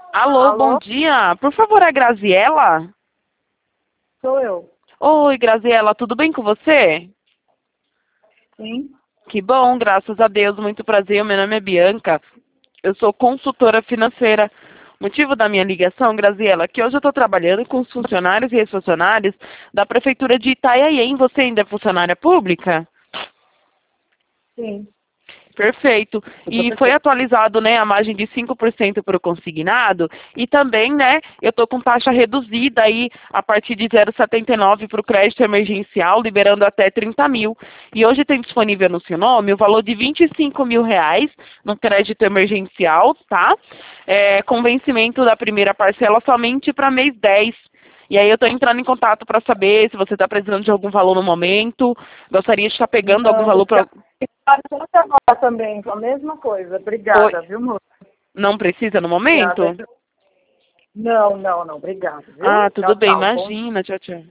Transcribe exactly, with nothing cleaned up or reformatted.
Alô, bom Alô? dia. Por favor, é a Graziela? Sou eu. Oi, Graziela, tudo bem com você? Sim. Que bom, graças a Deus, muito prazer. Meu nome é Bianca. Eu sou consultora financeira. O motivo da minha ligação, Graziela, é que hoje eu estou trabalhando com os funcionários e ex-funcionários da Prefeitura de Itanhaém. Você ainda é funcionária pública? Sim. Perfeito. Eu tô E foi perfeito. atualizado, né, a margem de cinco por cento para o consignado e também, né, eu estou com taxa reduzida aí a partir de zero vírgula setenta e nove para o crédito emergencial, liberando até trinta mil. E hoje tem disponível no seu nome o valor de vinte e cinco mil reais no crédito emergencial, tá? É, com vencimento da primeira parcela somente para mês dez. E aí eu estou entrando em contato para saber se você está precisando de algum valor no momento. Gostaria de estar pegando algum Não, valor para... obrigada. Pode agora também, a mesma coisa. Oi. Obrigada, viu, moço? Não precisa no Obrigada. momento? Não, não, não. Obrigada, viu? Ah, tudo Tchau, bem, tchau. Bom imagina. Tchau, tchau.